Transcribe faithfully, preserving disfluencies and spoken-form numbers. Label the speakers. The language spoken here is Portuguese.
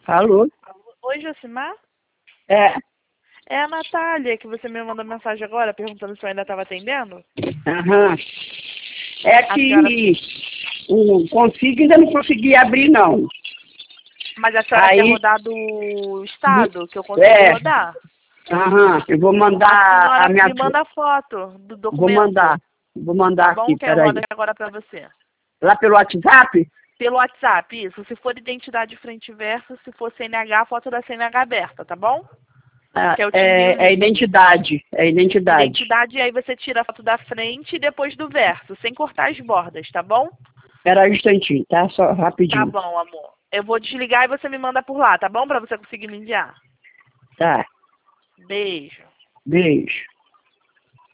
Speaker 1: Alô?
Speaker 2: Oi, Josimar?
Speaker 1: É.
Speaker 2: É a Natália, que você me mandou mensagem agora, perguntando se eu ainda estava atendendo.
Speaker 1: Aham. É
Speaker 2: A
Speaker 1: que
Speaker 2: senhora...
Speaker 1: o Config ainda não consegui abrir, não.
Speaker 2: Mas a senhora quer
Speaker 1: Aí,
Speaker 2: rodar do estado, que eu consigo
Speaker 1: é,
Speaker 2: rodar?
Speaker 1: aham, eu vou
Speaker 2: A
Speaker 1: mandar a
Speaker 2: senhora
Speaker 1: minha...
Speaker 2: me manda a foto do
Speaker 1: Vou
Speaker 2: documento,
Speaker 1: mandar, vou mandar
Speaker 2: tá
Speaker 1: aqui,
Speaker 2: bom? Que eu rodo
Speaker 1: peraí.
Speaker 2: aqui agora para você.
Speaker 1: Lá pelo WhatsApp?
Speaker 2: Pelo WhatsApp, isso. Se for identidade frente e verso, se for C N H, foto da C N H aberta, tá bom?
Speaker 1: Ah,
Speaker 2: Que eu te envio o
Speaker 1: é, é
Speaker 2: link.
Speaker 1: identidade, é identidade.
Speaker 2: Identidade, e aí você tira a foto da frente e depois do verso, sem cortar as bordas, tá bom?
Speaker 1: Espera um instantinho, tá? Só
Speaker 2: Tá
Speaker 1: rapidinho.
Speaker 2: bom, amor. Eu vou desligar e você me manda por lá, tá bom? Pra você conseguir me enviar.
Speaker 1: Tá,
Speaker 2: Beijo.
Speaker 1: beijo.